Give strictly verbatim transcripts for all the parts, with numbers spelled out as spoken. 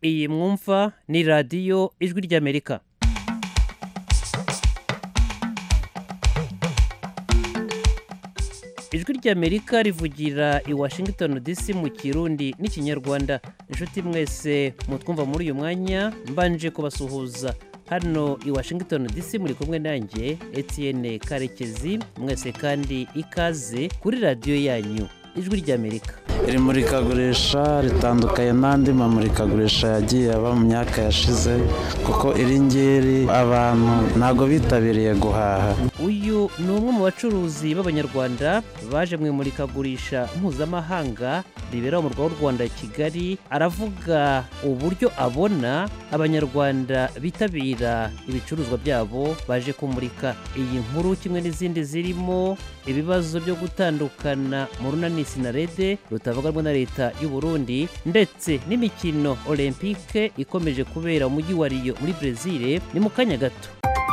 iyi mwumva ni radiyo ijwi ry'Amerika. ijwi ry'Amerika rivugira i Washington D C mu Kirundi n'ikinyarwanda. Inshuti mwese mutwumva muri uyu mwanya mbanje kubasuhuza. Hano i Washington D C muri kumwe nanjye Etienne Karekezi, mwese kandi ikaze kuri radiyo yanyu ijwi ry'Amerika. Iri murikagurisha ritandukanye n'andi mamurikagurisha yagiye aba mu myaka yashize, kuko iri ngiri abantu ntago bitabiriye guhaha. Uyu ni umwe mu bacuruzi b'Abanyarwanda baje mu imurikagurisha mpuzamahanga ribera mu murwa w'u Rwanda Kigali. Aravuga uburyo abona Abanyarwanda bitabira ibicuruzwa byabo baje kumurika. Iyi nkuru kimwe n'izindi zirimo ibibazo byo gutandukana mu runani Sinarede rutavuganwa na leta y'u Burundi, ndetse n'imikino Olympique ikomeje kubera mu mujyi wa Rio muri Brazil ni mu kanya gato.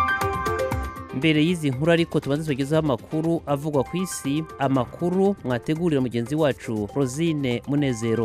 Mbere y'izi nkuru ariko tubanze tugezeho amakuru avugwa ku isi, amakuru mwategurira mugenzi wacu Rosine Munezero.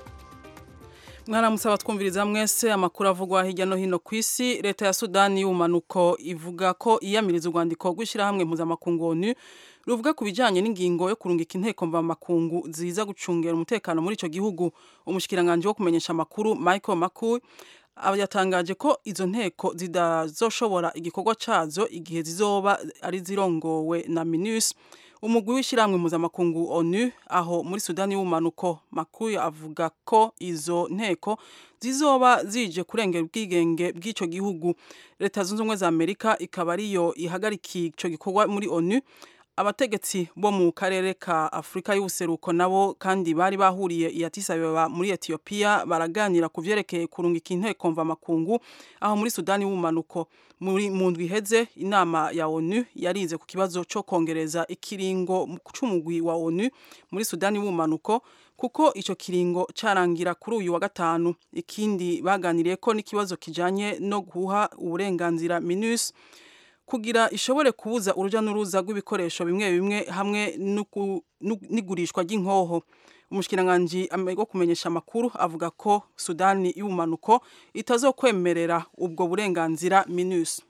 Mwaramusaba twumviriza mwese amakuru avugwa hirya no hino ku isi. Leta ya Sudani y'ubumanuko ivuga ko iyamiriza urwandiko gushyira hamwe mpuzamakungu ONU ruvuga ku bijyanye n'ingingo yo kurungika inteko mvamakungu ziza gucungera umutekano muri icyo gihugu. Umushikiranganje wo kumenyesha amakuru Michael Makuei yatangaje ko izo nteko zidazoshobora igikorwa cyazo igihe zizoba ari zirongowe na MINUS, umugwi w'ishyirahamwe mpuzamakungu ONU aho muri Sudani y'ubumanuko. Makuei avuga ko izo nteko zizoba zije kurengera ubwigenge bw'icyo gihugu. Leta zunze ubumwe za Amerika ikaba ariyo ihagarikiye icyo gikorwa muri ONU. Abategetsi bo mu karere ka Afrika y'ubuseruko nabo kandi bari bahuriye i Addis Ababa muri Ethiopia baraganira ku vyerekeye kurungika inteko mvamakungu aho muri Sudani y'ubumanuko. Muri mu ndwi iheze inama ya ONU yarize ku kibazo cyo kongereza ikiringo c'umugwi wa ONU muri Sudani y'ubumanuko, kuko ico kiringo carangira kuri uyu wa gatanu. Ikindi baganiriye ko n'ikibazo kijanye no guha uburenganzira MINUS kugira ishobore kubuza uruja n'uruza rw'ibikoresho bimwe bimwe hamwe n'igurishwa ry'inkoho. Umushikiranganje wo kumenyesha amakuru avuga ko Sudani y'ubumanuko itazokwemerera ubwo burenganzira MINUS.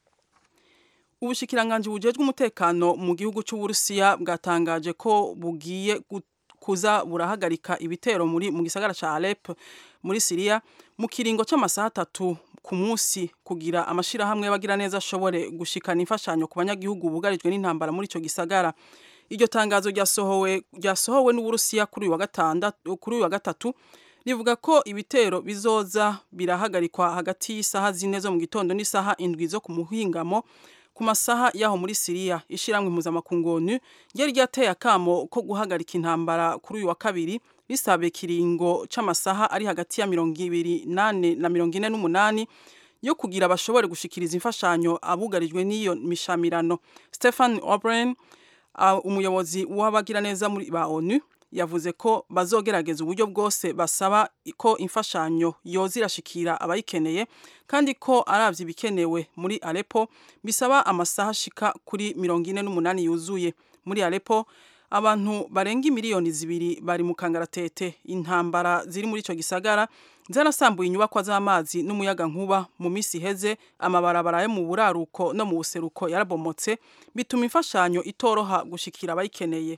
Ubushikiranganje bujejwe umutekano mu gihugu cy'u Burusiya bwatangaje ko bugiye kuza burahagarika ibitero muri mu gisagara ca Alep muri Syria mu kiringo cy'amasaha atatu ku munsi kugira amashirahamwe bagira neza ashobore gushikana imfashanyo ku banyagihugu bugarijwe n'intambara muri ico gisagara. Iryo tangazo ryasohowe ryasohowe n'Uburusiya kuri uyu wa gatandatu kuri uyu wa gatatu rivuga ko ibitero bizoza birahagarikwa hagati y'isaha zine zo mu gitondo n'isaha indwi zo ku muhingamo ku masaha yaho muri Syria. Ishiramwe mpuzamakungu ONU ryari ryateye akamo ko guhagarika intambara kuri uyu wa kabiri bisabe kiringo c'amasaha ari hagati ya mirongo ibiri nane na mirongo ine n'umunani yo kugira bashobore gushikiriza imfashanyo abugarijwe n'iyo mishamirano. Stephen O'Brien, uh, umuyobozi w'abagira neza muri ba ONU, yavuze ko bazogerageza uburyo bwose basaba ko imfashanyo yozirashikira abayikeneye, kandi ko aravye bikenewe muri Aleppo bisaba amasaha shika kuri mirongo ine n'umunani yuzuye. Muri Aleppo abantu barenga miliyoni zibiri bari mu kangaratete. Intambara ziri muri ico gisagara zarasambuye inyubakwa z'amazi n'umuyaga nkuba mu misi heze. Amabarabara yo mu buraruko no mu buseruko yarabomotse bituma imfashanyo itoroha gushikira abayikeneye.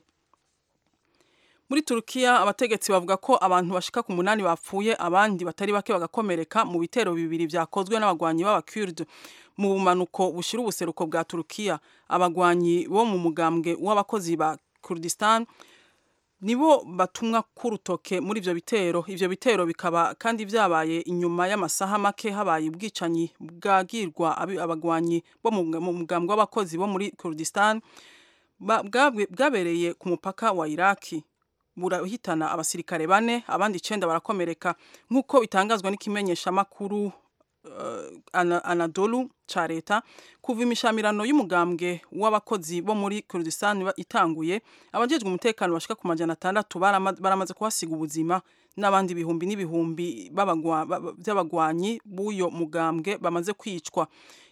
Muri Turkiya abategetsi bavuga ko abantu bashika ku munani bapfuye, abandi batari bake bagakomereka mu bitero bibiri vyakozwe n'abagwanyi b'Abakurd mu bumanuko bushira ubuseruko bwa Turkiya. Abagwanyi bo mu mugambwe w'abakozi ba Kurdistan nibo batumwa kurutoke muri ivyo bitero. Ivyo bitero bikaba kandi vyabaye inyuma y'amasaha make habaye ubwicanyi bwagirwa abagwanyi bo mu mugambwe w'abakozi bo muri Kurdistan bwabereye ku mupaka wa Iraki, burahitana abasirikare bane, abandi icenda barakomereka, nk'uko bitangazwa n'ikimenyesha makuru Uh, Anadolu ca leta. Kuva imishamirano y'umugambwe w'abakozi bo muri Kurdistan itanguye, abajejwe umutekano bashika ku majana atandatu baramaze kuhasiga ubuzima, n'abandi bihumbi n'ibihumbi by'abagwanyi b'uyo mugambwe bamaze kwicwa.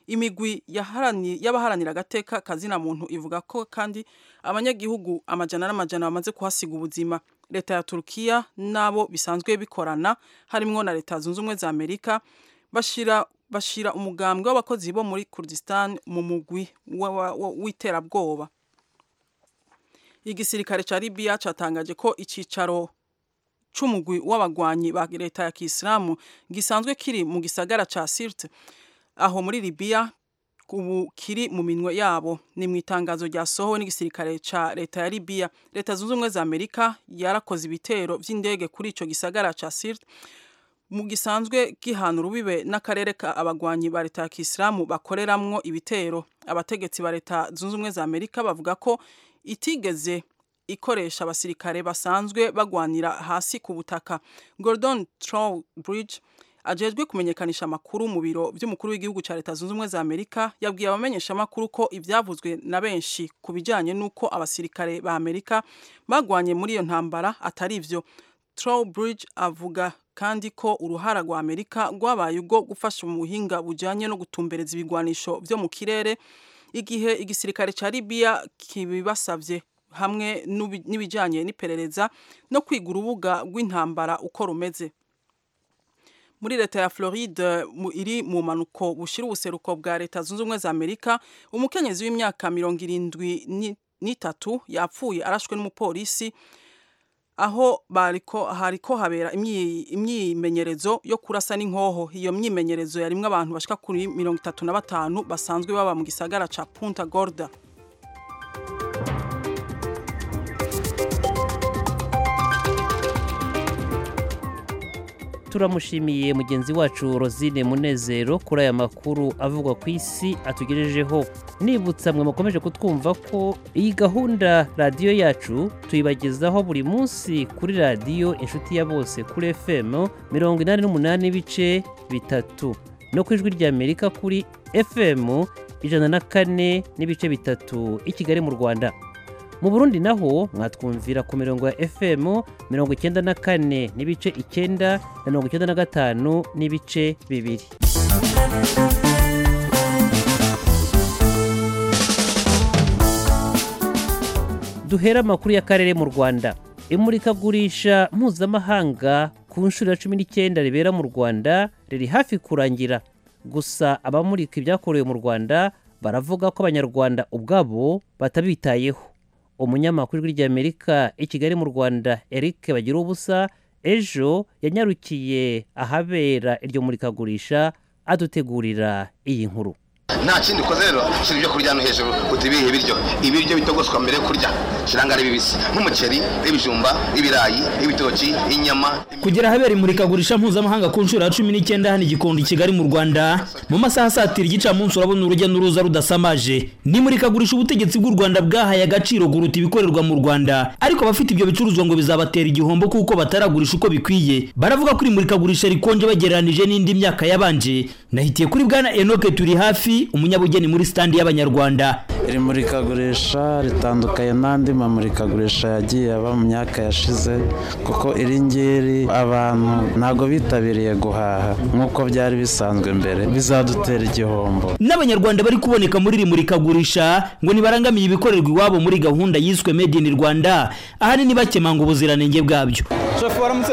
imigwi y'abaharanira agateka kazina muntu ivuga ko kandi abanyagihugu amajana n'amajana bamaze kuhasiga ubuzima. Leta ya Turkiya nabo bisanzwe bikorana harimo na Leta Zunze Ubumwe za Amerika bashira bashira umugambwe w'abakozi bo muri Kurdistan mu mugwi w'iterabwoba. Igisirikare ca Libya catangaje ko icicaro c'umugwi w'abagwanyi ba leta ya Kisilamu gisanzwe kiri mu gisagara ca Sirte aho muri Libya kubu kiri mu minwe yabo. Ni mu itangazo ryasohowe n'igisirikare ca leta ya Libya. Leta Zunze Ubumwe za Amerika yarakoze ibitero vy'indege kuri ico gisagara ca Sirte mu gisanzwe gihana urubibe n'akarere ka abagwanyi ba leta ya Kisilamu bakoreramwo ibitero. Abategetsi ba Leta Zunze Ubumwe za Amerika bavuga ko itigeze ikoresha abasirikare basanzwe bagwanira hasi ku butaka. Gordon Trowbridge ajejwe kumenyekanisha amakuru mu biro by'umukuru w'igihugu ca Leta Zunze Ubumwe za Amerika yabwiye abamenyesha amakuru ko ivyavuzwe na benshi kubijanye nuko abasirikare ba Amerika bagwanye muri iyo ntambara atari ivyo. Trowbridge avuga kandi ko uruhara rwa Amerika rwabaye ubwo gufasha mu buhinga bujanye no gutumbereza ibigwanisho vyo mu kirere igihe igisirikare ca Libya kibibasavye hamwe n'ibijanye n'iperereza no kwiga urubuga rw'intambara uko rumeze. Muri leta ya Floride iri mu manuko bushira ubuseruko bwa Leta Zunze Ubumwe za Amerika, umukenyezi w'imyaka mirongo irindwi n'itatu yapfuye arashwe n'umupolisi aho bariko hariko habera imyimenyerezo yo kurasa n'inkoho. Iyo myimenyerezo yarimwe abantu bashika kuri mirongo itatu na batanu basanzwe baba mu gisagara ca Punta Gorda. Turamushimiye mugenzi wacu Rosine Munezero kuri aya makuru avugwa ku isi atugejejeho. Nibutsa mwe mukomeje kutwumva ko iyi gahunda radio yacu tuyibagezaho buri munsi kuri radio Inshuti ya Bose kuri F M mirongo inani n'umunani ibice bitatu no ku Ijwi rya Amerika kuri F M ijana na kane n'ibice bitatu i Kigali mu Rwanda. Mu Burundi naho mwatwumvira ku mirongo ya F M mirongo icyenda na kane n'ibice icyenda na mirongo icyenda na gatanu n'ibice bibiri. Duhera amakuru y'akarere mu Rwanda. Imurikagurisha mpuzamahanga ku nshuro ya cumi n'icyenda ribera mu Rwanda riri hafi kurangira. Gusa abamurika ibyakorewe mu Rwanda baravuga ko abanyarwanda ubwabo batabitayeho. Umunyamakuru w'Ijwi ry'Amerika i Kigali mu Rwanda Eric Bagirubusa ejo yanyarukiye ahabera iryo murikagurisha adutegurira iyi nkuru. Nta kindi ukoze rero shira ibyo kurya no hejuru utibihe biryo ibiryo bitogoswa mbere kurya shirangara bibisi nk'umuceri ibijumba ibirayi ibitoki inyama. Kugera habera imurikagurisha mpuzamahanga ku nshuro ya cumi n'icyenda hano Gikondo Kigali mu Rwanda mu masaha satira igicamunsi urabona urujya n'uruza rudasamaje. Ni murikagurisha ubutegetsi bw'u Rwanda bwahaye agaciro guruta ibikorerwa mu Rwanda, ariko abafite ibyo bicuruzwa ngo bizabatera igihombo kuko bataragurisha uko bikwiye. Baravuga kuri murikagurisha rikonje bagereranije n'indi myaka yabanje. Nahitiye kuri bwana Enoke turi hafi umunyabugeni muri stand y'abanyarwanda. Iri murikagurisha ritandukanye n'andi mamurikagurisha yagiye aba mu myaka yashize kuko iri ngiri abantu ntago bitabiriye guhaha nk'uko byari bisanzwe mbere, bizadutera igihombo. N'abanyarwanda bari kuboneka muri iri murikagurisha ngo nibarangamiye ibikorerwa iwabo muri gahunda yiswe Made in Rwanda, ahanini bakemanga ubuziranenge bwabyo. Chef waramutse?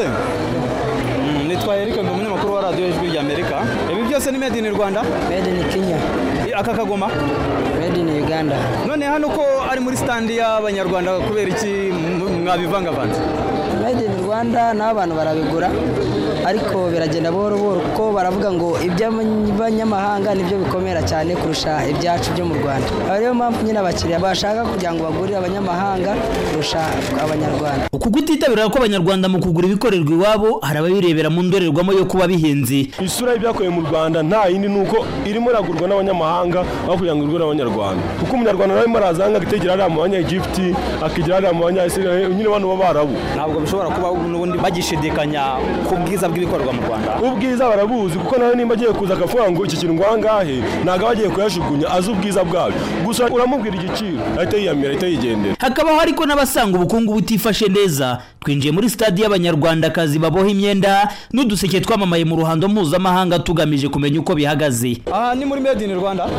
Nitwa Eric ngo umunyamakuru wa radio Ijwi ry'Amerika. Ibi byose ni Made in Rwanda? Made in Kenya. Aka kagoma? Made in Uganda. None hano ko ari muri stand y'abanyarwanda kubera iki mwabivangavanze? Made in Rwanda n'abantu barabigura ariko biragenda buhoro buhoro kuko baravuga ngo iby'abanyamahanga nibyo bikomera cyane kurusha ibyacu byo mu Rwanda. Ariyo mpamvu nyine abakiriya bashaka kugira ngo bagurire abanyamahanga kurusha abanyarwanda. Uku gutitabira ko abanyarwanda mu kugura ibikorerwa iwabo hari ababirebera mu ndorerwamo yo kuba bihenze. Isura y'ibyakorewe mu Rwanda nta yindi nuko irimo ragurwa n'abanyamahanga aho kugira ngo irwe n'abanyarwanda. Kuko umunyarwanda nawe marazanga gitegera ari mu banya Egypt akigira ari mu banya Israel nyine bano babarabu. Ntabwo bishobora kuba n'ubundi bagishidikanya ku bwiza bw'ibikorerwa mu Rwanda? Ubwiza barabuzi kuko nawe nimba agiye kuza akavuga ngo iki kintu ngwangahe ntago bagiye kuyashugunya azi ubwiza bwabyo gusa uramubwira igiciro ahita yiyamira ahita yigendera. Hakabaho ariko n'abasanga ubukungu butifashe neza. Twinjiye muri stade y'abanyarwandakazi baboha imyenda n'uduseke twamamaye mu ruhando mpuzamahanga tugamije kumenya uko bihagaze. Aha ni muri Made in Rwanda.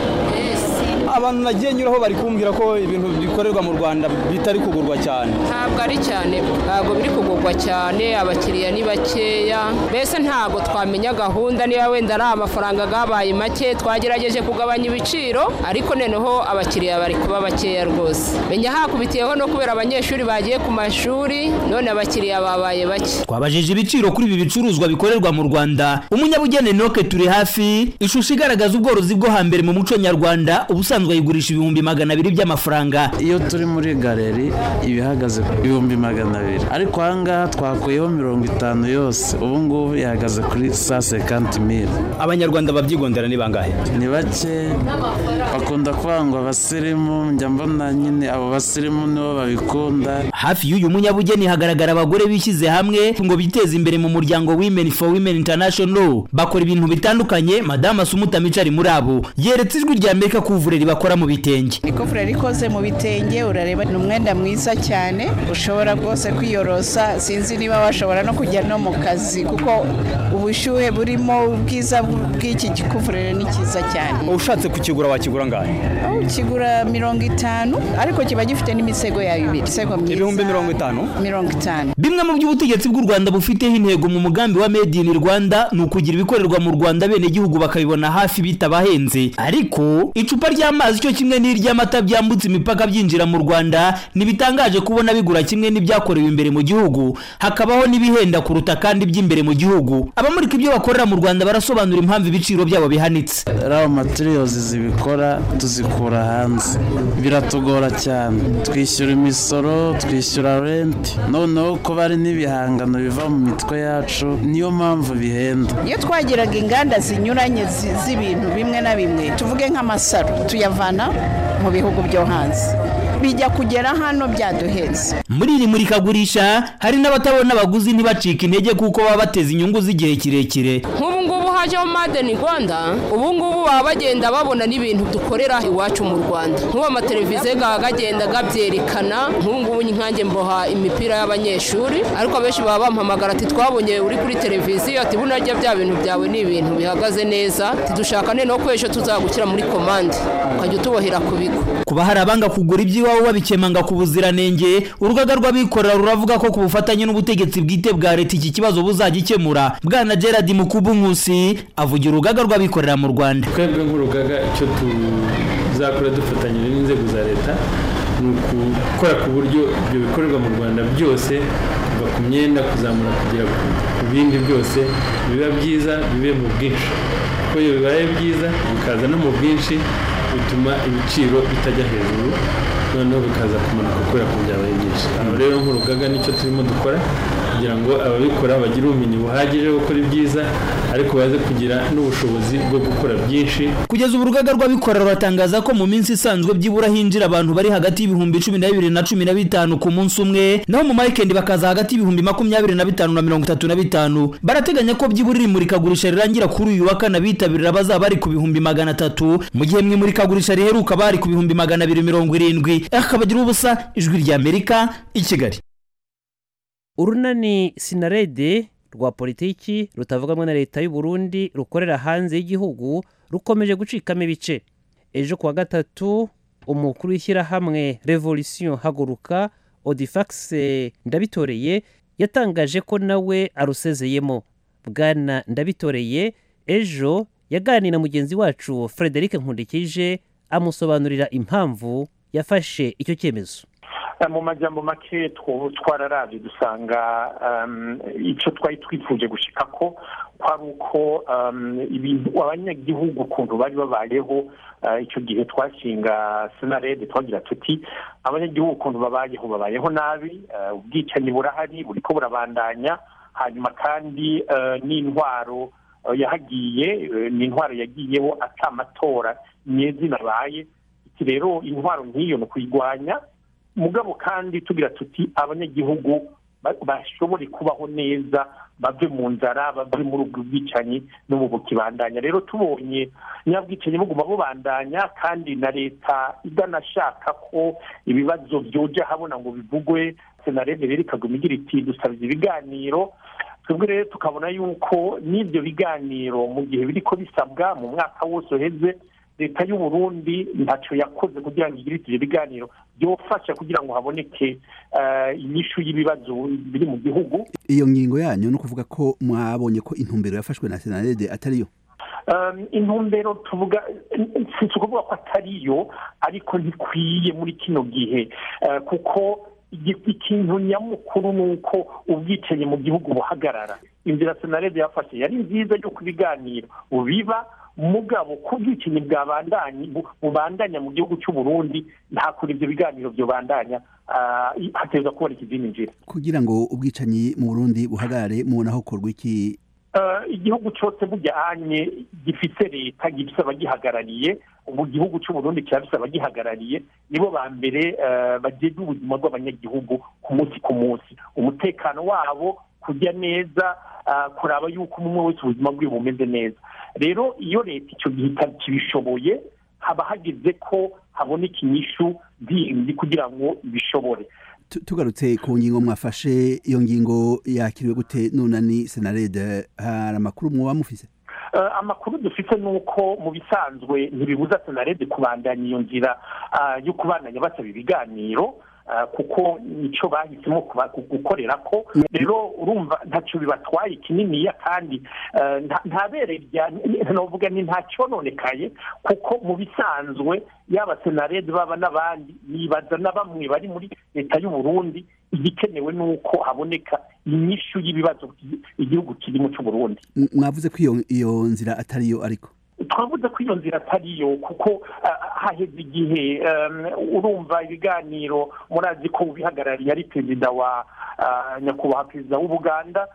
Abantu nagiye nyuraho bari kumbwira ko ibintu bikorerwa mu Rwanda bitari kugurwa cyane. Ntabwo ari cyane, ntabwo biri kugurwa cyane, abakiriya ni bakeya. Bese ntabwo twamenya gahunda niba wenda ari amafaranga gabaye make, twagerageje kugabanya ibiciro ariko noneho abakiriya bari kuba bakeya rwose. Menya hakubitiyeho no kubera abanyeshuri bagiye ku mashuri none abakiriya babaye bake. Twabajije ibiciro kuri ibi bicuruzwa bikorerwa mu Rwanda. Umunyabugeni Noke turi hafi ishusho igaragaza ubworozi bwo hambere mu muco nyarwanda ubusanzwe yigurisha ibihumbi magana abiri by'amafaranga. Iyo turi muri galeri ibihagaze ibihumbi magana abiri ariko ahangaha twakuyeho mirongo itanu yose ubu ngubu ihagaze kuri cent cinquante mille. Abanyarwanda babyigondera ni bangahe? Ni bake bakunda kwangwa abasirimu njya mbona nyine abo basirimu nibo babikunda. Hafi y'uyu munyabugeni hagaragara abagore bishyize hamwe ngo biteze imbere mu muryango Women for Women International. Bakora ibintu bitandukanye. Madame Asumuta Micari muri abo yeretse ijwi rya Amerika kuvureri bakora mu bitenge. Ikuvureri ikoze mu bitenge urareba ni umwenda mwiza cyane ushobora rwose kwiyorosa. Sinzi niba bashobora no kujya no mu kazi kuko ubushyuhe burimo ubwiza bw'iki kikuvureri ni cyiza cyane. Ushatse kukigura wakigura ngahe? Kigura mirongo itanu ariko kiba gifite n'imisego yayo ibiri. Ibihumbi mirongo itanu? Mirongo itanu. Bimwe mu by'ubutegetsi bw'u Rwanda bufiteho intego mu mugambi wa Made in Rwanda ni ukugira ibikorerwa mu Rwanda bene gihugu bakabibona hafi bitabahenze. Ariko icupa ry'amazi cyo kimwe n'iry'amata byambutse imipaka byinjira mu Rwanda nibitangaje kubona bigura kimwe n'ibyakorewe imbere mu gihugu. Hakabaho n'ibihenda kuruta kandi by'imbere mu gihugu. Abamurika ibyo bakorera mu Rwanda barasobanura impamvu ibiciro byabo bihanitse. Raw materials zibikora tuzikura hanze biratugora cyane. Twishyura imisoro, twishyura rent, noneho ko bari n'ibihangano biva mu mitwe yacu niyo mpamvu bihenda. Iyo twagiraga inganda zinyuranye z'ibintu bimwe na bimwe tuvuge nk'amasaro tuyavana mu bihugu byo hanze bijya kugera hano byaduhenze. Muri iri murikagurisha hari n'abatabona abaguzi ntibacika intege kuko baba bateze inyungu z'igihe kirekire. Nk'ubu ngubu hajeho Made in Rwanda, ubu ngubu baba bagenda babona n'ibintu dukorera iwacu mu Rwanda. Nk'ubu amateleviziyo gagagenda gabyerekana. Nk'ubu ngubu nkanjye mboha imipira y'abanyeshuri ariko abenshi baba bampamagara ati twabonye uri kuri televiziyo ati bunarya bya bintu byawe ni ibintu bihagaze neza tidushaka ne no kwesho tuzagukira muri commande ukajya tubohera ku bigo. Kuba hari abanga kugura iby'iwabo babikemanga ku buziranenge, urugaga rw'abikorera ruravuga ko ku bufatanye n'ubutegetsi bwite bwa leta iki kibazo buzagikemura. Bwana Gerard Mukubu Nkusi avugira urugaga rw'abikorera mu Rwanda. Twebwe nk'urugaga icyo tuzakora dufatanyije n'inzego za leta ni ukukora ku buryo ibyo bikorerwa mu Rwanda byose kuva ku myenda kuzamura kugera ku bindi byose biba byiza bibe mu bwinshi. Kuko iyo bibaye byiza bikaza no mu bwinshi bituma ibiciro bitajya hejuru noneho bikaza kumanuka kubera ko byabaye byinshi. Aho rero nk'urugaga nicyo turimo dukora kugira ngo ababikora bagire ubumenyi buhagije bwo gukora ibyiza ariko baze kugira n'ubushobozi bwo gukora byinshi. Kugeza ubu urugaga rw'abikorera ruratangaza ko mu minsi isanzwe byibura hinjira abantu bari hagati y'ibihumbi cumi na bibiri na cumi na bitanu ku munsi umwe, naho mu weekend bakaza hagati y'ibihumbi makumyabiri na bitanu na mirongo itatu na bitanu. Barateganya ko byibura imurikagurisha rirangira kuri uyu wa kane bitabirira bazaba bari ku bihumbi magana atatu mu gihe mu imurikagurisha riheruka bari ku bihumbi magana abiri mirongo irindwi. Akabagira ubusa ijwi rya Amerika i Kigali. Urunani Sinarede rwa politiki rutavugamwe na leta y'u Burundi rukorera hanze y'igihugu rukomeje gucikamo ibice. Ejo kuwa gatatu umukuru w'ishyirahamwe Revolution Haguruka Odifax Ndabitoreye yatangaje ko nawe arusezeyemo. Bwana Ndabitoreye ejo yaganira na mugenzi wacu Frederic Nkundikije amusobanurira impamvu yafashe icyo cyemezo. Mu majambo make twararavye dusanga icyo twari twifuje gushika ko kwari uko ibintu abanyagihugu kuntu bari babayeho icyo gihe twashinga Sinarede twagira tuti abanyagihugu kuntu babayeho babayeho nabi, ubwicanyi burahari buriko burabandanya, hanyuma kandi n'intwaro yahagiye n'intwaro yagiyeho atamatora nyezi nabaye. Iki rero intwaro nk'iyo no kwigwanya mugabo kandi tugira tuti abanyagihugu bashobore kubaho neza bave mu nzara bave muri ubwo bwicanyi no mu bukibandanya rero tubonye nyabwicanyi buguma bubandanya kandi na leta idanashaka ko ibibazo byoja habona ngo bivugwe senarede rero ikaguma igira iti dusabye ibiganiro twebwe rero tukabona yuko n'ibyo biganiro mu gihe biriko bisabwa mu mwaka wose uheze leta y'u Burundi ntacyo yakoze kugira ngo igire ivyo biganiro byofasha kugira ngo haboneke inyishu y'ibibazo biri mu gihugu. Iyo ngingo yanyu no kuvuga ko mwabonye ko intumbero yafashwe na senarede atariyo intumbero tuvuga si ukuvuga ko atariyo ariko ntikwiye muri kino gihe kuko ikintu nyamukuru ni uko ubwicanyi mu gihugu buhagarara. Inzira senarede yafashe yari nziza yo kubiganiro bubiba mugabo kubwicanyi bwabandanye bubandanya mu gihugu cy'u Burundi nta kuri ibyo biganiro byo bandanya hateza kubona ikizindi nzira kugira ngo ubwicanyi mu Burundi buhagarare mubona ho korwa iki. Igihugu cyose bujyanye gifite leta gifite abagihagarariye ubu gihugu cy'u Burundi cyafite abagihagarariye nibo ba mbere bageze ubuzima bw'abanyagihugu ku munsi ku munsi umutekano wabo kujya neza kuraba yuko umwe wese ubuzima bwe bumeze neza. Rero iyo leta icyo gihe kibishoboye haba hageze ko haboneka inyishu ndi kugira ngo bishobore. Tugarutse ku ngingo mwafashe iyo ngingo yakiriwe gute nunani senarede hari amakuru mwoba mufise? Amakuru dufite nuko mu bisanzwe ntibibuza senarede kubandanya iyo nzira yo kubandanya basaba ibiganiro kuko nico bahisemo gukorera ko rero urumva ntacyo bibatwaye kininiya kandi ntabererya novuga ni ntacyo nonekaye kuko mu bisanzwe yaba senarede baba n'abandi nibaza na bamwe bari muri leta y'u Burundi igikenewe nuko haboneka inyishu y'ibibazo igihugu kirimo cy'u Burundi. Mwavuze ko iyo iyo nzira atariyo ariko twavuze ko iyo nzira atariyo kuko haheze igihe urumva ibiganiro murazi ko ubihagarariye ari perezida wa nyakubahwa perezida w'Ubuganda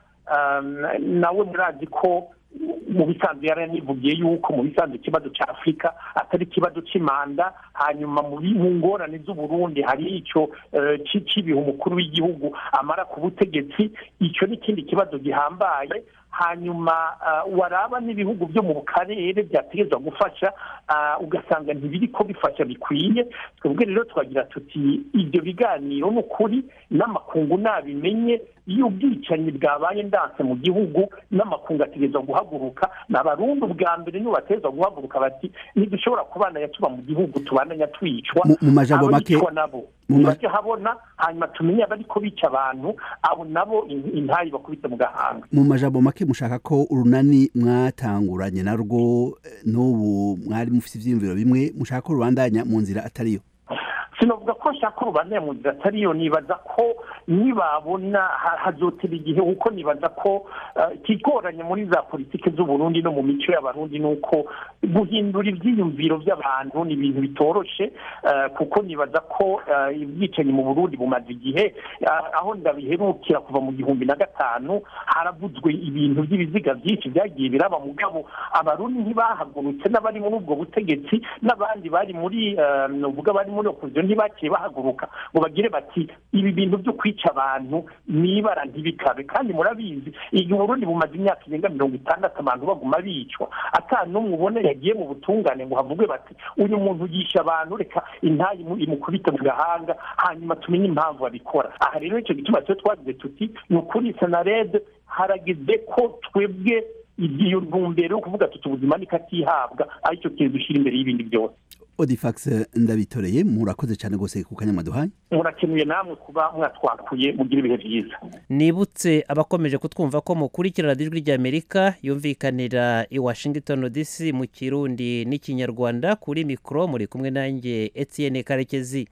nawe murazi ko mu bisanzwe yaranivugiye yuko mu bisanzwe ikibazo cya Afurika atari ikibazo cy'imanda hanyuma mu ngorane z'u Burundi hari icyo cy'ibihe umukuru w'igihugu amara ku butegetsi icyo n'ikindi kibazo gihambaye hanyuma waraba n'ibihugu byo mu karere byategezwa gufasha ugasanga ntibiri ko bifasha bikwiye. Twebwe rero twagira tuti ibyo biganiro n'ukuri n'amakungu nabimenye iyo ubwicanyi bwabaye ndanse mu gihugu n'amakungu ategezwa guhaguruka n'abarundi ubwa mbere nibo batezwa guhaguruka bati ntidushobora kubandanya tuba mu gihugu tubandanya twicwa mu majambo make nabo bajya habona hanyuma tumenye abariko bica abantu abo nabo intayi bakubita mu gahanga. Mu majambo make mushaka ko urunani mwatanguranye narwo n'ubu mwari mufite ivyiyumviro bimwe mushaka ko rubandanya mu nzira atariyo? Sinovuga ko nshaka urubandanya mu nzira atariyo, nibaza ko nibabona hazotera igihe kuko nibaza ko kigoranye muri za politike z'u Burundi no mu mico y'abarundi nuko guhindura ivyiyumviro by'abantu ni ibintu bitoroshe kuko nibaza ko ibyicanyi mu Burundi bumaze igihe aho ndabiherukira kuva mu gihumbi na gatanu haravuzwe ibintu by'ibiziga byinshi byagiye biraba mugabo abarundi ntibahagurutse n'abari muri ubwo butegetsi n'abandi bari muri novuga bari muri opposition ntibakiye bahaguruka ngo bagire bati ibi bintu byo kwica abantu nibara ntibikabe. Kandi murabizi igihe Burundi bumaze imyaka irenga mirongo itandatu abantu baguma bicwa ata n'umwe ubona yagiye mu butungane ngo havugwe bati uyu muntu yisha abantu reka intayi imukubita mu gahanga hanyuma tumenye impamvu abikora. Aha rero icyo gituma cyo twagize tuti ni ukuri senarede haragize ko twebwe igiyo ntumbero kuvuga tuti ubuzima nikatihabwa aricyo kintu dushira imbere y'ibindi byose. Odifax ndabitoreye murakoze cyane gose ku kanya maduhaye. Murakenuye namwe kuba mwatwakuye mugira ibihe byiza. Nibutse abakomeje kutwumva ko mukurikira Ijwi ry'Amerika yumvikanira i Washington D C mu Kirundi n'Ikinyarwanda kuri mikro muri kumwe nanjye Etienne Karekezi.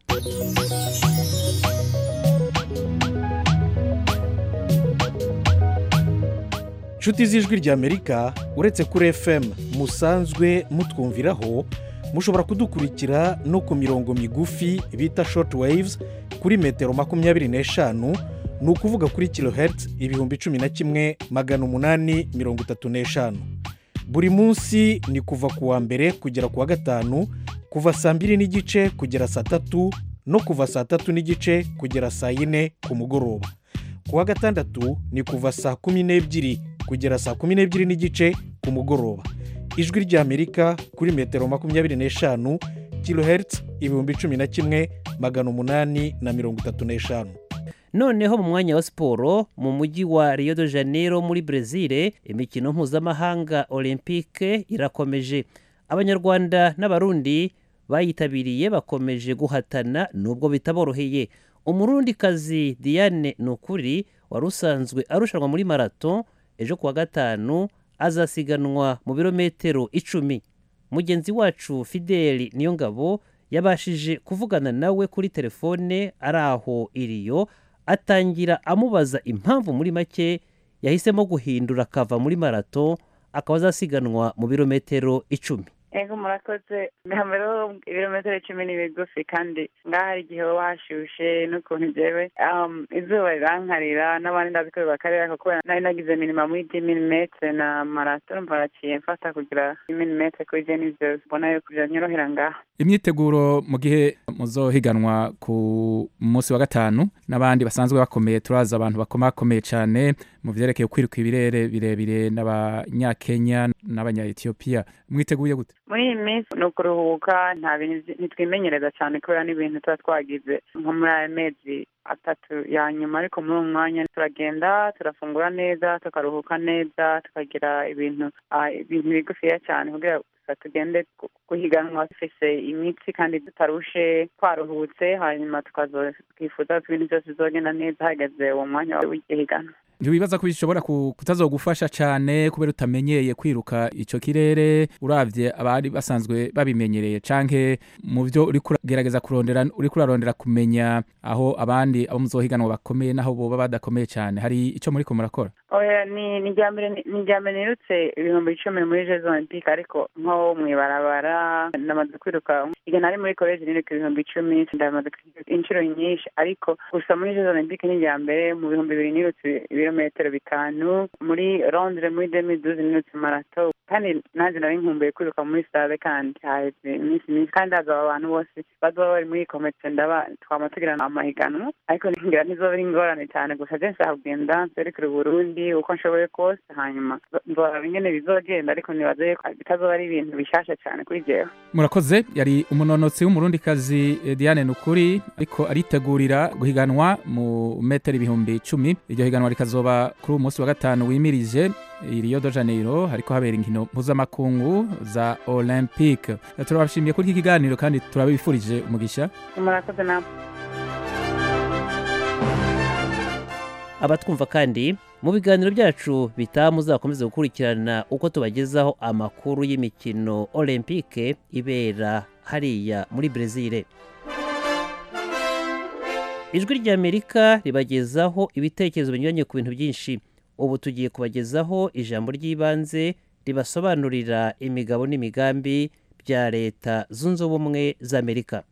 Nshuti z'Ijwi ry'Amerika uretse kuri F M musanzwe mutwumviraho mushobora kudukurikira no ku mirongo migufi bita short waves kuri metero makumyabiri n'eshanu ni ukuvuga kuri kilohertz ibihumbi cumi na kimwe magana umunani mirongo itatu n'eshanu. Buri munsi ni kuva ku wa mbere kugera ku wa gatanu kuva saa mbiri n'igice kugera saa tatu no kuva saa tatu n'igice kugera saa yine ku mugoroba. ku wa gatandatu ni kuva saa kumi n'ebyiri kugera saa kumi n'ebyiri n'igice ku mugoroba. ijwi ry'Amerika kuri metero makumyabiri n'eshanu kilohertz ibihumbi cumi na kimwe magana umunani na mirongo itatu n'eshanu. noneho mu mwanya wa siporo mu mujyi wa Rio de Janeiro muri Brezil imikino mpuzamahanga olympique irakomeje. Abanyarwanda n'abarundi bayitabiriye bakomeje guhatana nubwo bitaboroheye. Umurundikazi Diane Nukuri wari usanzwe arushanwa muri marato ejo kuwa gatanu azasiganwa mu birometero icumi. Mugenzi wacu Fideli Niyongabo yabashije kuvugana nawe kuri telefone ari aho iriyo, atangira amubaza impamvu muri make yahisemo guhindura akava muri marato akaba azasiganwa mu birometero icumi. Ego murakoze mbere ibirometero icumi ni bigufi kandi ngaho hari igihe baba hashushe n'ukuntu jewe um, izuba rirankarira n'abandi ndazi ko bibakarira kuko nari nagize minima muri dix milimetre na marato mbaraciye mfata kugira milimetre kuri je nivyo mbona yuko byanyorohera ngaho. Imyiteguro mu gihe muzohiganwa ku munsi wa gatanu n'abandi basanzwe bakomeye turaza abantu bakomakomeye cyane mu vyerekeye kwiruka ibirere birebire n'abanyakenya n'abanya-Ethiopia mwiteguye gute? Muri iyi minsi ni ukuruhuka nta bintu ntitwimenyereza cyane kubera n'ibintu tuba twagize nko muri aya mezi atatu ya nyuma, ariko muri uwo mwanya turagenda turafungura neza tukaruhuka neza tukagira ibintu ibintu bigufiya cyane kugira tugende guhiganwa dufise imitsi kandi tutarushe twaruhutse, hanyuma tukazokifuza ko ibintu byose bizogenda neza hageze uwo mwanya w'igihiganwa. Ntiwibaza ko bishobora kutazogufasha cyane kubera utamenyeye kwiruka icyo kirere uravye abari basanzwe babimenyereye, canke mu byo uri kugerageza kurondera uri kurarondera kumenya aho abandi abo muzohiganwa bakomeye naho boba badakomeye cyane, hari ico muri ko murakora? Oya ni ni jambe ni jambe nirutse ibihumbi icumi muri Jeux Olympiques, ariko nko mwibarabara namaze kwiruka igana ari muri college niruka ibihumbi icumi ndamaze inshuro nyinshi, ariko gusa muri Jeux Olympiques ni jambe mu bihumbi bibiri nirutse ibirometero bitanu, muri Londres muri deux mille douze nirutse marato, kandi nanjye nari nkumbuye kwiruka muri stade kandi haheze iminsi myinshi kandi hazaba abantu bose bazoba bari muri competition ndaba twama tugirana amahiganwa, ariko ngira ntizoba ari ingorane cyane gusa je nshaka kugenda nserekera Burundi uko nshoboye kose, hanyuma nzora ingene bizogenda, ariko nibaze bitazoba ari ibintu bishasha cyane kuri jewe. Murakoze. Yari umunonotsi w'umurundikazi Diane Nukuri ariko aritegurira guhiganwa mu metero ibihumbi icumi. Iryo higanwa rikazoba kuri umunsi wa gatanu wimirije Rio de Janeiro, hariko habera inkino mpuzamakungu za Olympique. Turabashimiye kuri iki kiganiro kandi turabifurije umugisha. Murakoze namwe. Abatwumva kandi mu biganiro byacu bitaha muzakomeza gukurikirana uko tubagezaho amakuru y'imikino Olympique ibera hariya muri Brezil. Ijwi ry'Amerika ribagezaho ibitekerezo binyuranye ku bintu byinshi. Ubu tugiye kubagezaho ijambo ry'ibanze ribasobanurira imigabo n'imigambi bya Leta Zunze Ubumwe za Amerika.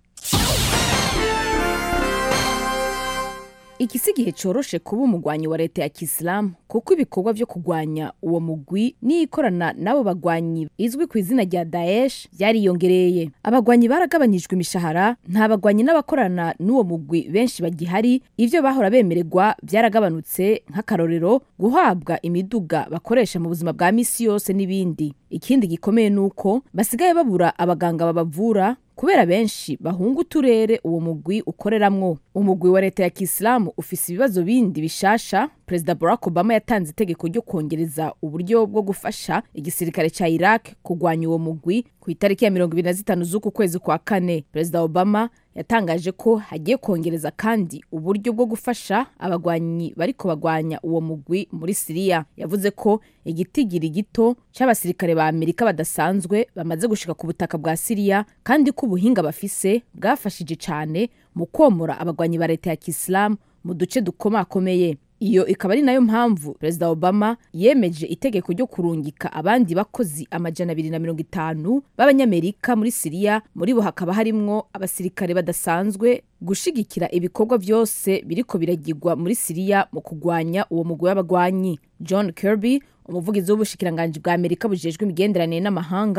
Iki si igihe coroshe kuba umugwanyi wa leta ya Kisilamu kuko ibikorwa byo kugwanya uwo mugwi n'ikorana nabo bagwanyi izwi ku izina rya Daesh byariyongereye. Abagwanyi baragabanyijwe imishahara, nta bagwanyi n'abakorana n'uwo mugwi benshi bagihari, ivyo bahora bemererwa byaragabanutse nk'akarorero guhabwa imiduga bakoresha mu buzima bwa misi yose n'ibindi. Ikindi gikomeye nuko basigaye babura abaganga babavura kubera benshi bahunga uturere uwo mugwi ukoreramwo. Umugwi wa leta ya Kisilamu ufise ibibazo bindi bishasha. Perezida Barack Obama yatanze itegeko ryo kongereza uburyo bwo gufasha igisirikare ca Iraq kugwanya uwo mugwi ku itariki ya mirongo ibiri na zitanu z'uku kwezi kwa kane. Perezida Obama yatangaje ko hagiye kongereza kandi uburyo bwo gufasha abagwanyi bariko bagwanya uwo mugwi muri Syria. Yavuze ko igitigiri gito c'abasirikare ba Amerika badasanzwe bamaze gushika ku butaka bwa Syria kandi ko ubuhinga bafise bwafashije cyane mu komora abagwanyi ba leta ya Kisilamu mu duce dukomakomeye. Iyo ikaba ari nayo mpamvu Perezida Obama yemeje itegeko ryo kurungika abandi bakozi amajana abiri na mirongo itanu b'abanyamerika muri Syria, muri bo hakaba harimwo abasirikare badasanzwe gushigikira ibikorwa byose biriko biragirwa muri Syria mu kugwanya uwo mugwi w'abagwanyi. John Kirby, umuvugizi w'ubushikiranganje bwa Amerika bujejwe imigenderanire n'amahanga,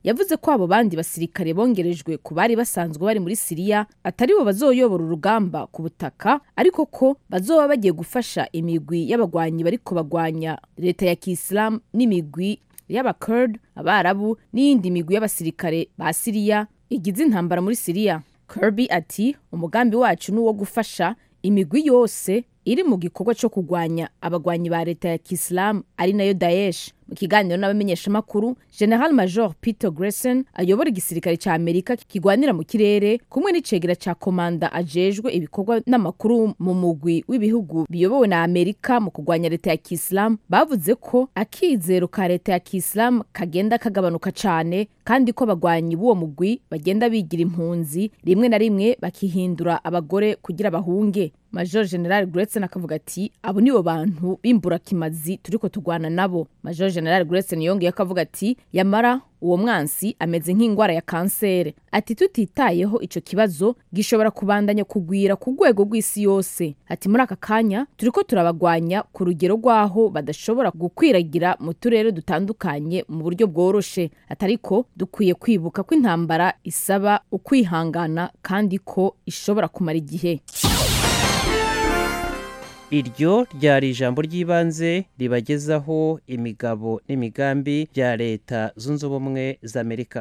yavuze ko abo bandi basirikare bongerejwe ku bari basanzwe bari muri Siriya atari bo bazoyobora urugamba ku butaka ariko ko bazoba bagiye gufasha imigwi y'abagwanyi bariko bagwanya leta ya Kiislamu n'imigwi y'abakurd abarabu n'iyindi migwi y'abasirikare ba Siriya igize intambara muri Siriya. Kirby ati umugambi wacu ni uwo gufasha imigwi yose iri mu gikorwa cyo kugwanya abagwanyi ba leta ya Kiislamu ari nayo Daesh. Mu kiganiro n'abamenyesha makuru, General Major Peter Grayson ayobora igisirikare ca Amerika kigwanira mu kirere kumwe n'icegera ca komanda ajejwe ibikorwa n'amakuru mu mugwi w'ibihugu biyobowe na Amerika mu kugwanya leta ya Kiislamu bavuze ko akizero ka leta ya Kiislamu kagenda kagabanuka cane kandi ko abagwanyi b'uwo mugwi bagenda bigira impunzi rimwe na rimwe bakihindura abagore kugira bahunge. Major General Grayson akavuga ati abo nibo bantu bimbura kimazi turiko tugwana nabo. Major General Grayson yongeye akavuga ati yamara uwo mwansi ameze nk'ingwara ya kansere ati tutitayeho ico kibazo gishobora kubandanya kugwira ku rwego rw'isi yose. Ati muri aka kanya turiko turabagwanya ku rugero rwaho badashobora gukwiragira mu turere dutandukanye mu buryo bworoshe atariko dukwiye kwibuka ko intambara isaba ukwihangana kandi ko ishobora kumara igihe. Iryo ryari ijambo ry'ibanze ribagezaho imigabo n'imigambi bya leta zunze ubumwe za Amerika.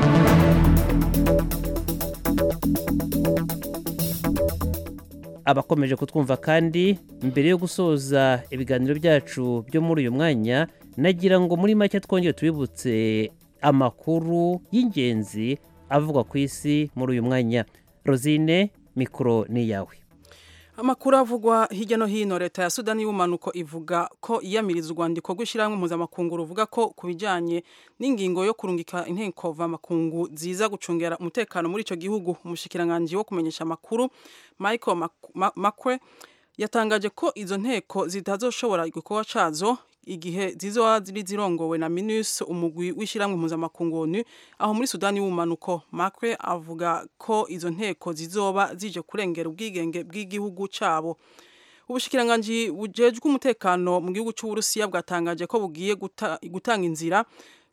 Abakomeje kutwumva kandi mbere yo gusoza ibiganiro byacu byo muri uyu mwanya nagira ngo muri make twongere tubibutse amakuru y'ingenzi avugwa ku isi muri uyu mwanya. Rosine, mikoro ni yawe. Amakuru avugwa hirya no hino, leta ya Sudani y'ubumanuko ivuga ko iyamiriza urwandiko rw'ishyirahamwe mpuzamakungu ruvuga ko kubijyanye n'ingingo yo kurungika inteko mvamakungu ziza gucungera umutekano muri icyo gihugu. Umushikiranganji wo kumenyesha amakuru Michael Makwe yatangaje ko izo nteko zitazoshobora igikorwa cazo igihe zizoba ziri zirongowe na MINUS, umugwi w'ishyirahamwe mpuzamakungu O N U aho muri Sudani y'ubumanuko. Makwe avuga ko izo nteko zizoba zije kurengera ubwigenge bw'igihugu cabo. Ubushikiranganji bujejwe umutekano mu gihugu cy'u Burusiya bwatangaje ko bugiye guta, gutanga inzira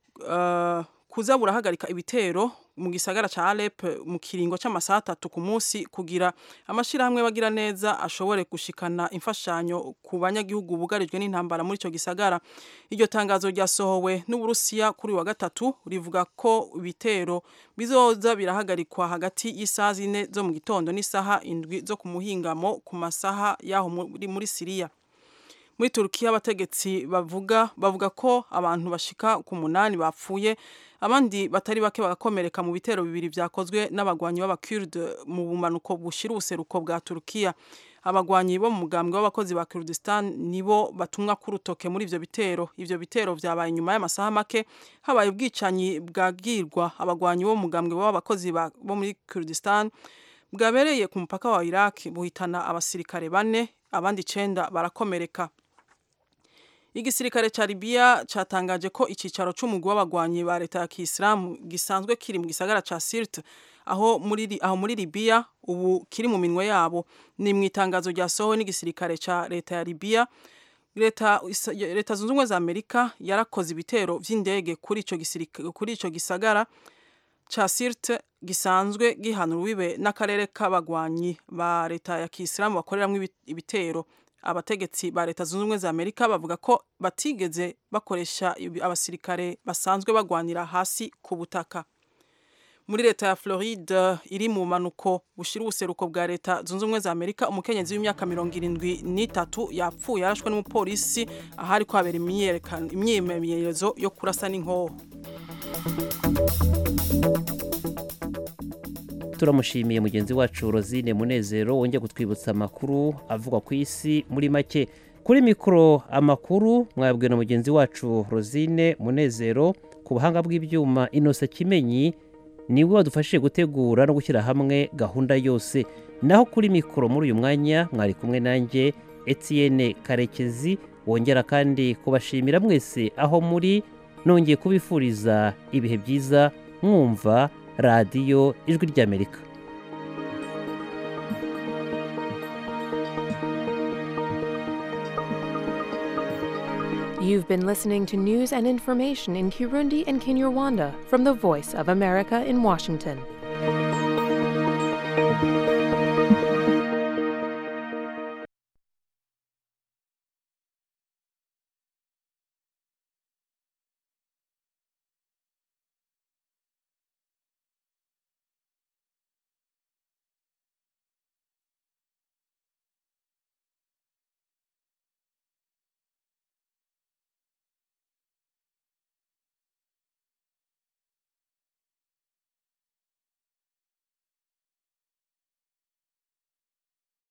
uh, kuza burahagarika ibitero mu gisagara ca Alep mu kiringo c'amasaha atatu ku munsi kugira amashirahamwe bagira neza ashobore gushikana imfashanyo ku banyagihugu bugarijwe n'intambara muri ico gisagara. Iryo tangazo ryasohowe n'Uburusiya kuri wa gatatu rivuga ko ibitero bizoza birahagarikwa hagati y'isaha zine zo mu gitondo n'isaha indwi zo ku muhingamo ku masaha yaho muri, muri Siriya. Muri Turkiya abategetsi bavuga bavuga ko abantu bashika ku munani bapfuye, abandi batari bake bagakomereka mu bitero bibiri vyakozwe n'abagwanyi b'abakurd mu bumanuko bushira ubuseruko bwa Turkiya. Abagwanyi bo mu mugambwe w'abakozi ba Kurdistan nibo batumwa ku rutoke muri ivyo bitero. Ivyo bitero vyabaye nyuma y'amasaha make habaye ubwicanyi bwagirwa abagwanyi bo mu mugambwe w'abakozi bo muri Kurdistan bwabereye ku mupaka wa Iraq buhitana abasirikare bane, abandi icenda barakomereka. Igisirikare ca Libya catangaje ko icicaro c'umugwi w'abagwanyi ba leta ya Kiislamu gisanzwe kiri mu gisagara ca Sirte aho muri aho muri Libya ubu kiri mu minwe yabo. Ni mu itangazo ryasohowe n'igisirikare ca leta ya Libya. Leta leta zunze ubumwe za Amerika yarakoze ibitero vy'indege kuri ico gisirikare kuri ico gisagara ca Sirte gisanzwe gihana urubibe n'akarere k'abagwanyi ba leta ya Kiislamu bakoreramwo ibitero. Abategetsi ba leta zunze ubumwe za Amerika bavuga ko batigeze bakoresha abasirikare basanzwe bagwanira hasi ku butaka. Muri leta ya Floride iri mu manuko bushira ubuseruko bwa leta zunze ubumwe za Amerika, umukenyezi w'imyaka mirongo irindwi n'itatu yapfuye yarashwe n'umupolisi ahari ko habera imyimenyerezo yo kurasa n'inkoho. Turamushimiye mugenzi wacu Rosine Munezero wongeye kutwibutsa amakuru avugwa ku isi muri make. Kuri mikoro amakuru mwabwiwe na mugenzi wacu Rosine Munezero, ku buhanga bw'ibyuma Innocent Kimenyi niwe wadufashije gutegura no gushyira hamwe gahunda yose. Naho kuri mikoro muri uyu mwanya mwari kumwe nanjye Etienne Karekezi, wongera kandi kubashimira mwese aho muri, nongeye kubifuriza ibihe byiza mwumva radiyo ijwi ry'Amerika. You've been listening to news and information in Kirundi and Kinyarwanda from the Voice of America in Washington.